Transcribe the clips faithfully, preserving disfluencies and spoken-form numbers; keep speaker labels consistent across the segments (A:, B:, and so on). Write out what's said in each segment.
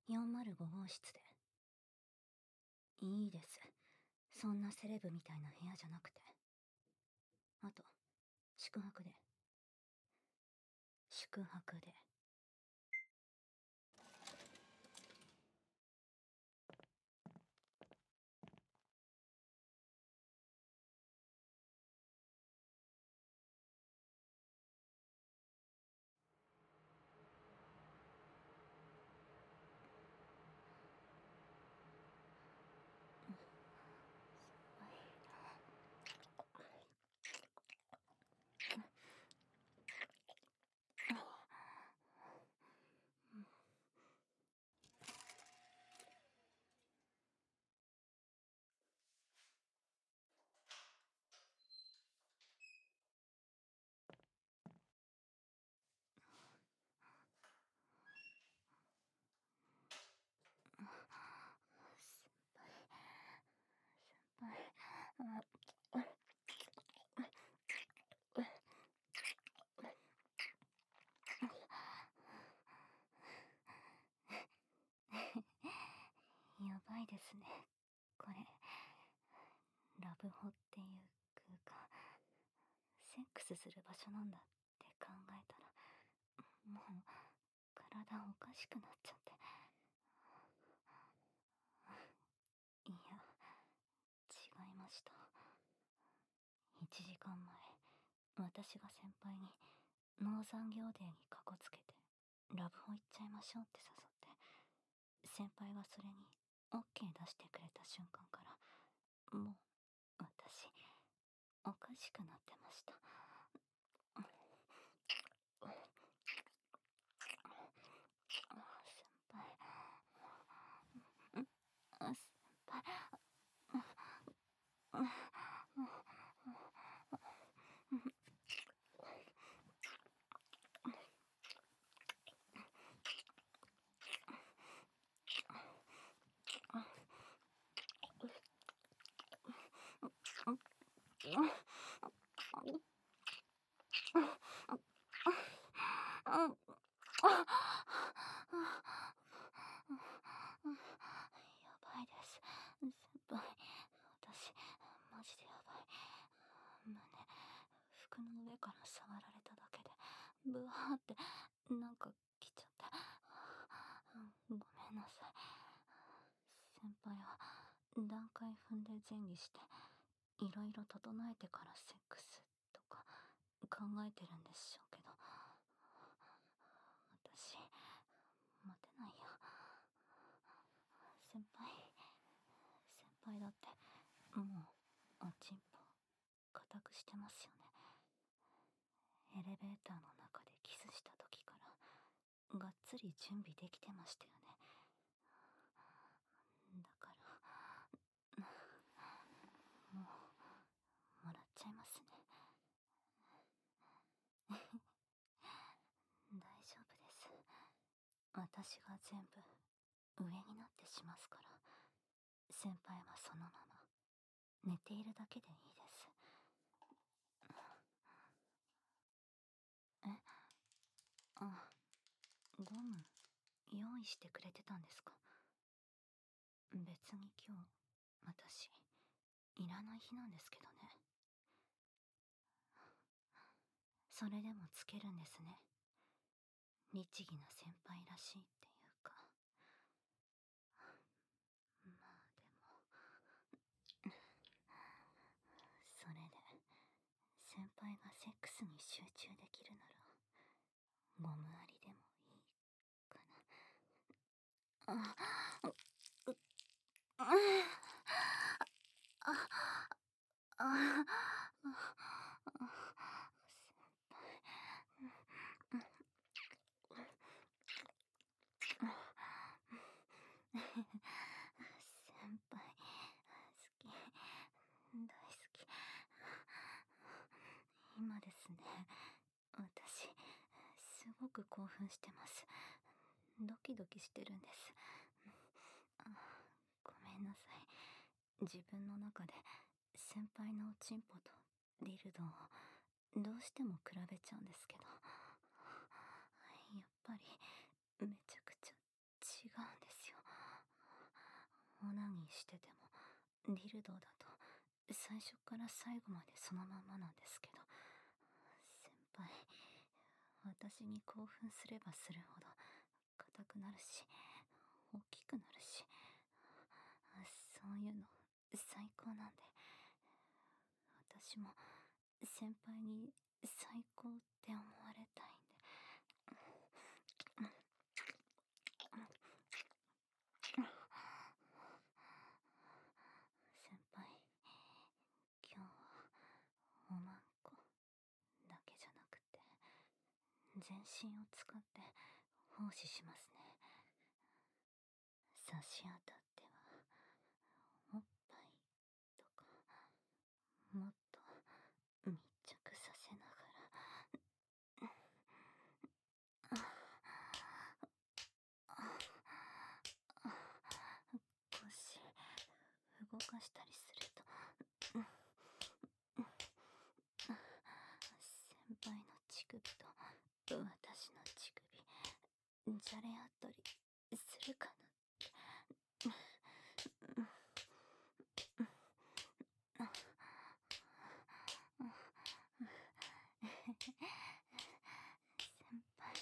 A: よんまるご号室で。いいです。そんなセレブみたいな部屋じゃなくて。あと、宿泊で。宿泊で。やばいですね、これ。ラブホっていう空間、セックスする場所なんだって考えたら、もう体おかしくなっちゃって。いや、違いました。いちじかんまえ、私が先輩に農産業デーにかこつけてラブホ行っちゃいましょうって誘って、先輩がそれに オーケー 出してくれた瞬間から、もう私おかしくなってました。先輩、先輩、やばいです。先輩、私、マジでやばい。胸、服の上から触られただけで、ブワーって、なんか来ちゃって。ごめんなさい。先輩は、段階踏んで前儀して、いろいろ整えてからセックスとか考えてるんでしょうけど、私、待てないよ。先輩、先輩だって、もう、おちんぽ、固くしてますよね。エレベーターの中でキスした時から、がっつり準備できてましたよね。だから、もう、もらっちゃいますね。大丈夫です。私が全部、上になってしますから、先輩はそのまま、寝ているだけでいいです。え、あ、ゴム、用意してくれてたんですか？別に今日、私、いらない日なんですけどね。それでもつけるんですね。律儀な先輩らしいっていうか。まあでも、それで、先輩がセックスに集中できるなら、ゴムありでもいいかな。あ、う、う、あ、あ、あ、先輩、好き、大好き。今ですね、私、すごく興奮してます。ドキドキしてるんです。あ、ごめんなさい。自分の中で先輩のおちんぽとディルドをどうしても比べちゃうんですけど、やっぱりめちゃくちゃ違うんですディルドだと最初から最後までそのままなんですけど、先輩、私に興奮すればするほど硬くなるし大きくなるし、そういうの最高なんで、私も先輩に最高って思われたいんで。先輩、今日はおまんこだけじゃなくて全身を使って奉仕しますね。差し当たってはおっぱいとかもっと密着させながら、腰動かしたりすると、先輩の乳首と私の乳首じゃれ合ったりするかな。先輩、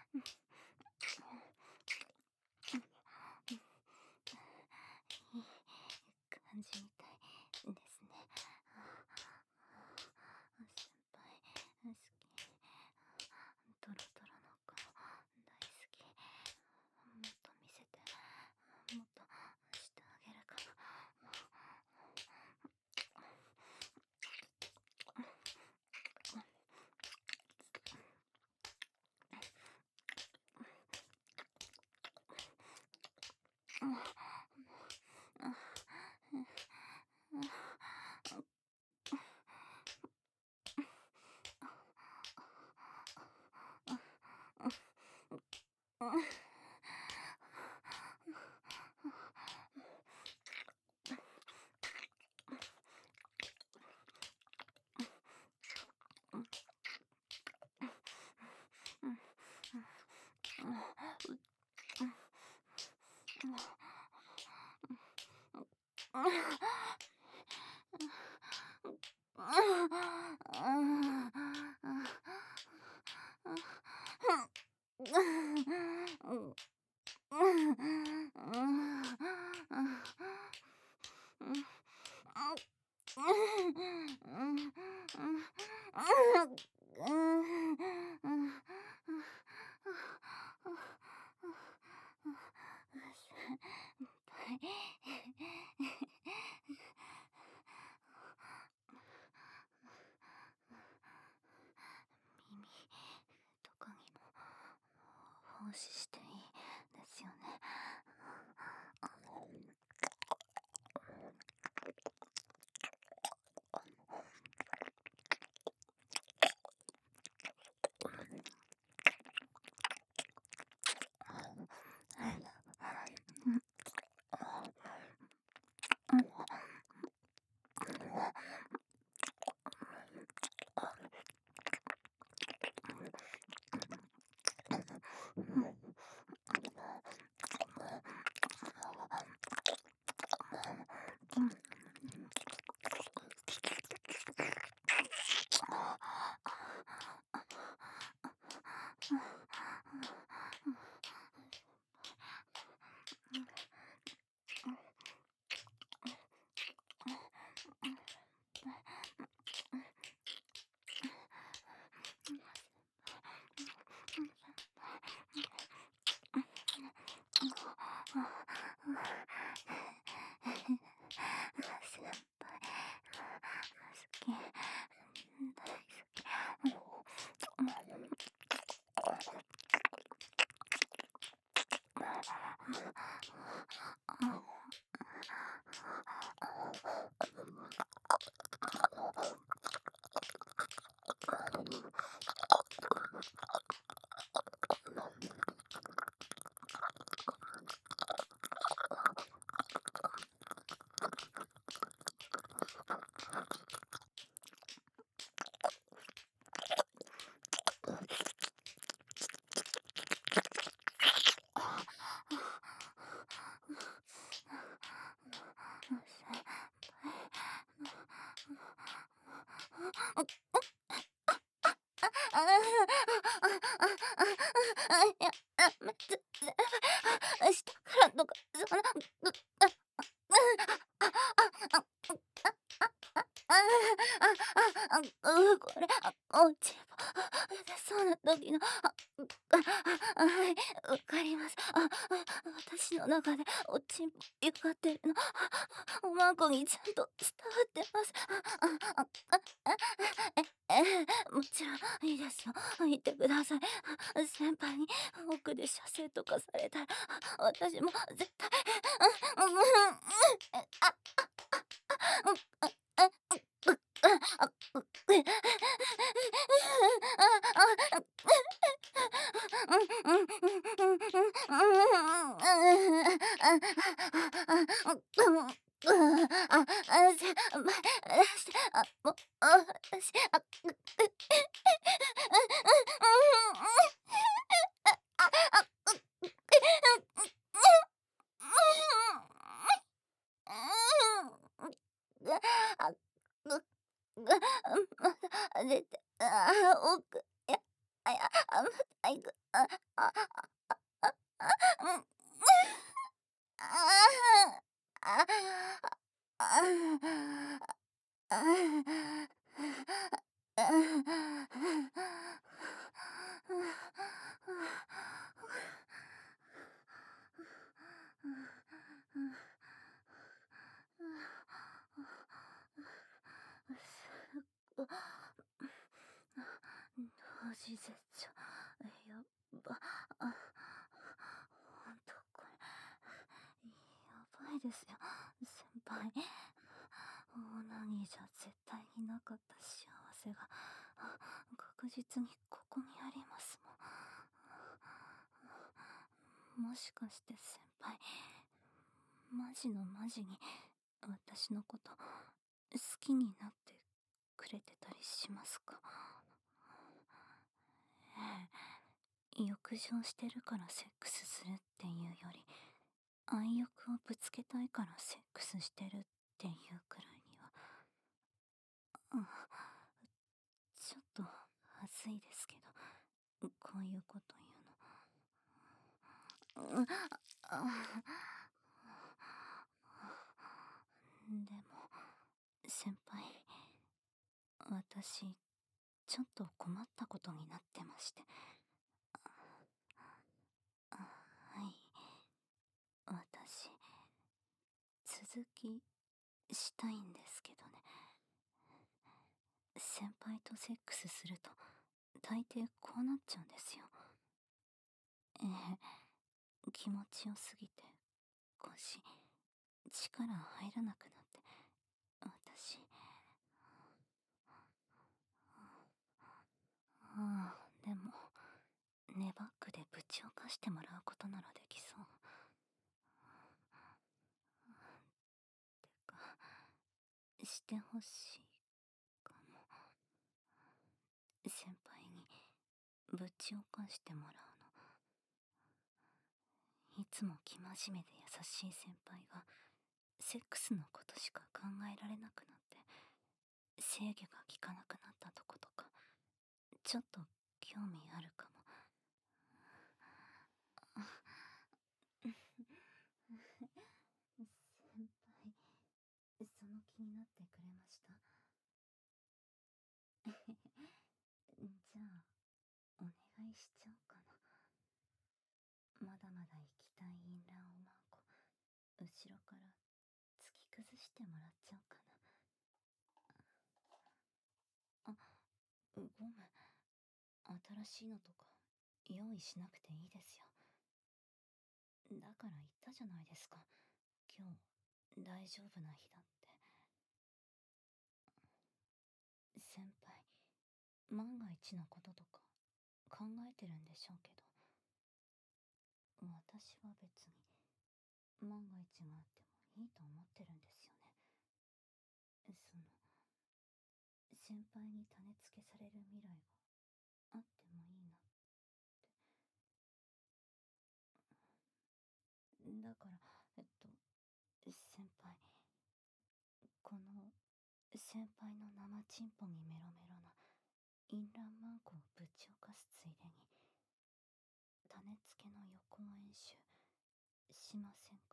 A: いい感じみたいですね。先輩好き、トロトロの顔大好き。もっと見せて、もっとしてあげるから。耳とかにも奉仕していいですよね。 ああ、いや、あ、ま、ずぜあ、下からとか、その、うあ、あ、あ、あ、あ、あ、あ、あ、う、これ、あ、落ち葉出そうな時の、あ、う、あ、はい、わかります。あ、あ、私の中でおちんぽゆかってるの、おまんこにちゃんと伝わってます。あ、あ、あ、あ、あ、え、ええ、もちろんいいですよ。言ってください。先輩に奥で射精とかされたら、私も絶対、うん、うん、うん、え、あ、あ、あ、うん、あ、あ、う、う、あ、あ、う、え、あ、あ、うん、うん、うん、うん、うん、うん、うん、うん、あ、あ、せま、して、あ、も、あ、し、あ、う、う、うん、うん、あ、あ、う、う、ぐ、あ、ぐ、ぐ、まだ出て、あ、奥、いや、あ、や、あ、まだ行く、あ、あ、あ、あ、うん、ああ、ああ、あマジ絶頂。やっば。あ、ほんとこれ、やばいですよ、先輩。オナニーじゃ絶対になかった幸せが、確実にここにありますもん。もしかして先輩、マジのマジに私のこと好きになってくれてたりしますか？ええ、欲情してるからセックスするっていうより、愛欲をぶつけたいからセックスしてるっていうくらいには、うん、ちょっと恥ずいですけど、こういうこと言うの。うん、あ、でも、先輩、私、ちょっと困ったことになってまして。あ、はい。私、続きしたいんですけどね。先輩とセックスすると、大抵こうなっちゃうんですよ。ええ、気持ちよすぎて、腰、力入らなくなって、私、ああ、でも、ネバックでぶちをかしてもらうことならできそう。てか、してほしいかも。先輩にぶちをかしてもらうの。いつも生真面目で優しい先輩が、セックスのことしか考えられなくなって、制御が効かなくなったとことか、ちょっと興味あるかも。先輩、その気になってくれました？じゃあ、お願いしちゃおうかな。まだまだ行きたいインランおまんこ、後ろから突き崩してもらっちゃおうかな。あ、ごめん。新しいのとか用意しなくていいですよ。だから言ったじゃないですか。今日、大丈夫な日だって。先輩、万が一のこととか考えてるんでしょうけど、私は別に万が一があってもいいと思ってるんですよね。その、先輩に種付けされる未来があってもいいな。だから、えっと、先輩、この先輩の生チンポにメロメロな淫乱マンコをぶち犯すついでに、種付けの横も演習しませんか？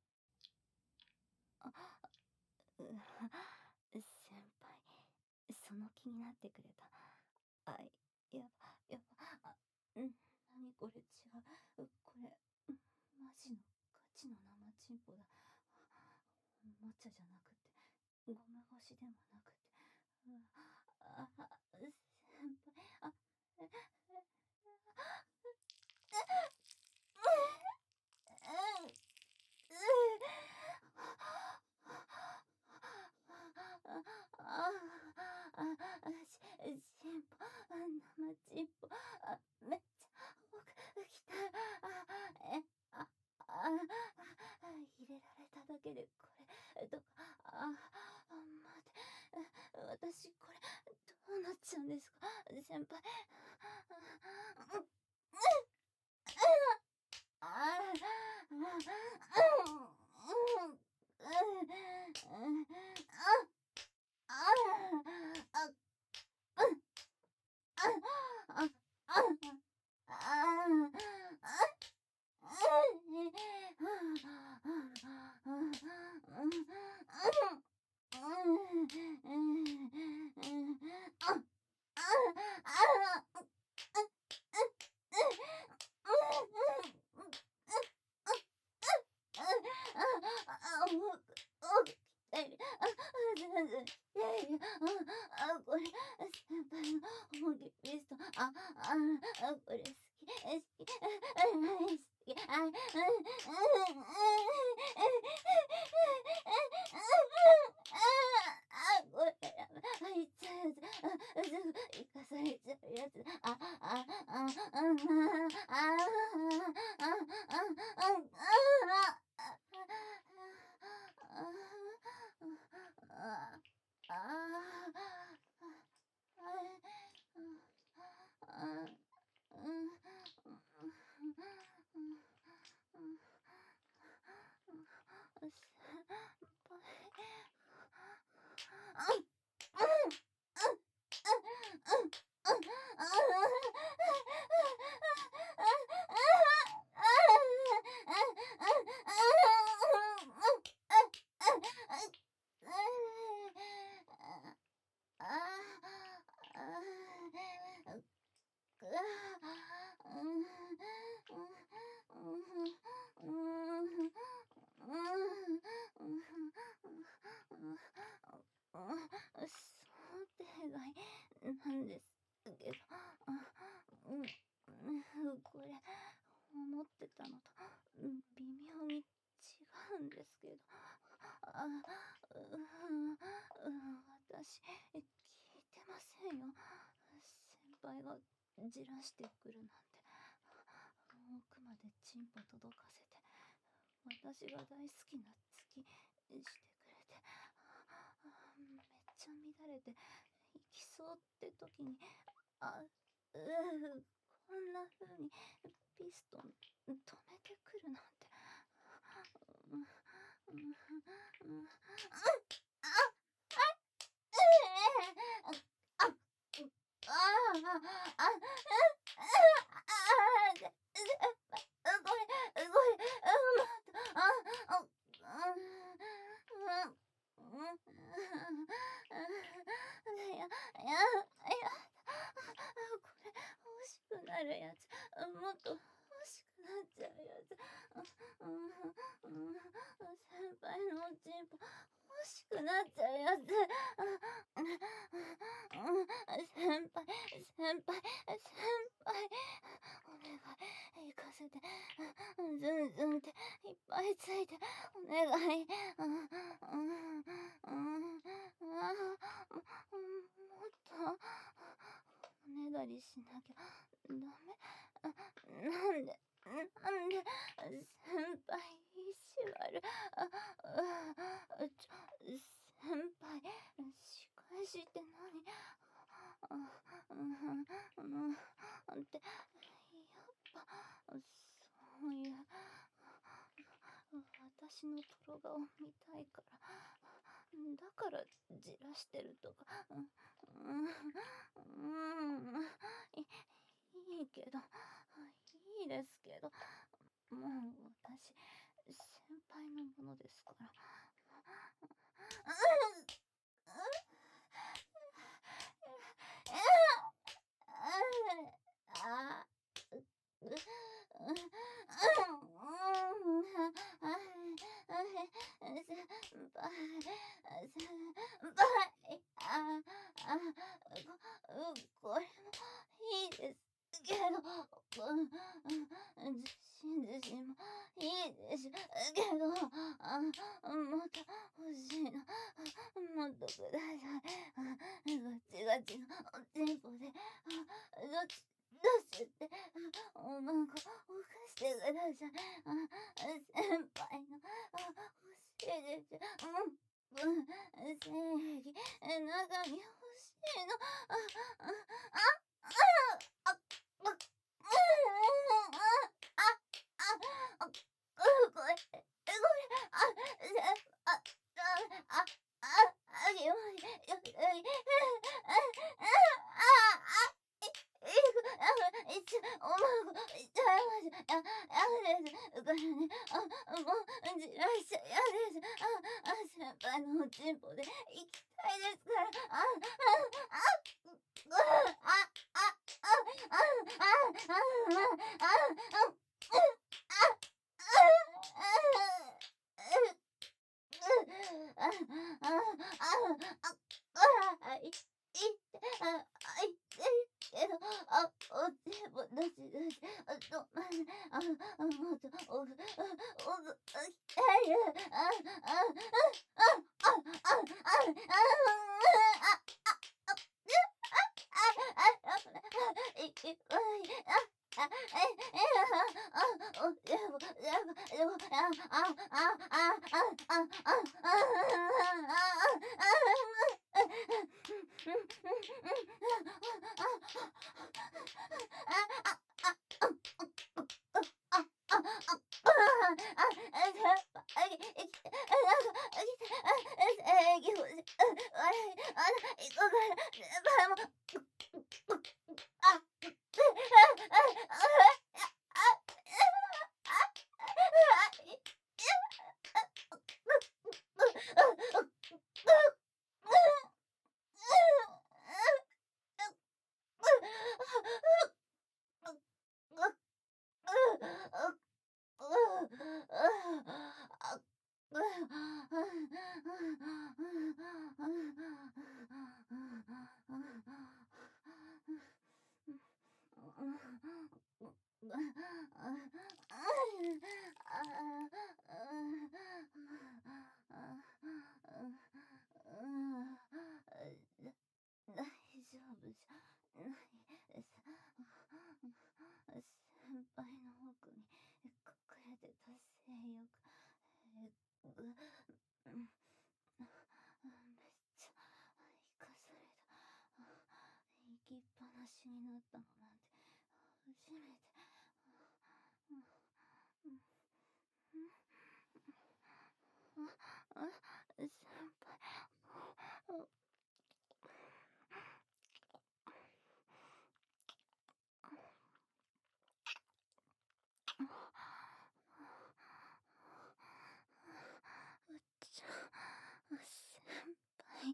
A: あ、う先輩、その気になってくれた。あ、やば、やば、あ、うん、なにこれ違う。これ、うん、マジのガチの生チンポだ。おもちゃじゃなくて、ゴム越しでもなくて、うわ、あ、先輩、あ、え、え、チンポ、生チンポ、あ、めっちゃ奥きた。あ、え、あ、あ、入れられただけでこれ、とか、あ、待って、私これ、どうなっちゃうんですか、先輩。これ、先輩の本気リスト。あ、あ、これ好き、好き、好き、あ、うん、うん、あ、これ、入っちゃうやつ、あ、すぐ生かされちゃうやつ、あ、あ、あ、あ、あ、あ、想定外なんですけど、うん、これ、思ってたのと微妙に違うんですけど、あ、う、うん、私、聞いてませんよ。先輩がじらしてくるなんて。奥までチンポ届かせて、私が大好きな月してくれて、めっちゃ乱れて行きそうって時に、あ、うこんな風にピストン止めてくるなんて。うん、うん、うん、あ、あ、あ、あ、これ、これ、あ、あ、いや、いや、いや、これ、欲しくなるやつ、もっと欲しくなっちゃうやつ、先輩のおちんぽ欲しくなっちゃうやつ。先輩、先輩、先輩、お願い、行かせて。ズンズンっていっぱいついて、お願い。うん、うん、うん、あ、もっと、おねだりしなきゃダメ。なんで、なんで、先輩、意地悪。あ、あ、ちょ、先輩、仕返しって何？あ、うん、うん、って、やっぱ、そういう、私のプロ顔見たいから、 だからじらしてるとか、うん、うん、うん、いいいけど、いいですけど、もう私、先輩のものですから。あこれもいいですけど、うんうん、真自身もいいですけど、あ、もっと欲しいの。もっとください。ガチガチのおちんぽで、どっち、どうして、おまんこ、おかしてください。あ、先輩の、あ、欲しいです。うん。うん、正義、中に欲しいの。あ、あ、あ、あ、あ、あ、あ、あ、これ、これ、あ、せ、あ、あ、あ、あ、あげまし、よ、よ、あ、あ、あ、い、い、あ、いつ、おまんこ、いっちゃいます。や、やです。からね、あ、もう、じらしちゃやです。あ、あ、先輩のおちんぽで行きたいですから。あ、あ、あ、あ、あ、あ、あ、あ、あ、あ、あ、あ、大丈夫じゃないです。先輩の奥に隠れてた性欲、えぐ、うん、めっちゃ生かされた。行きっぱなしになったのなんて初めて。あ、先輩。ちょ、先輩、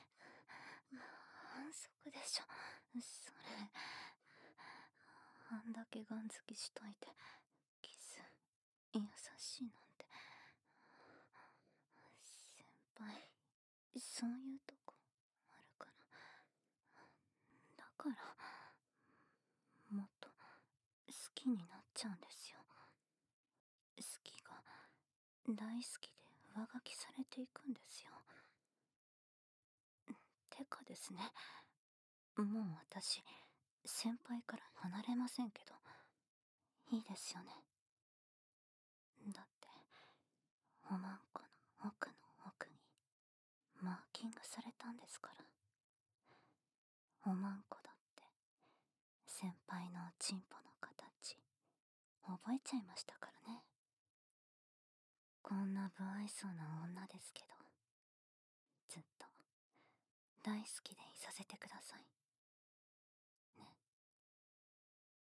A: 反則でしょ、それ。あんだけガンつきしといて、キス、優しいなんて。先輩、そういうとこ、あるから。だから、もっと、好きになっちゃうんですよ。好きが、大好きで上書きされていくんですよ。てかですね、もう私、先輩から離れませんけど、いいですよね。だって、おまんこの奥の奥に、マーキングされたんですから。おまんこだって、先輩のおちんぽの形、覚えちゃいましたからね。こんな不愛想な女ですけど、 大好きでいさせてください。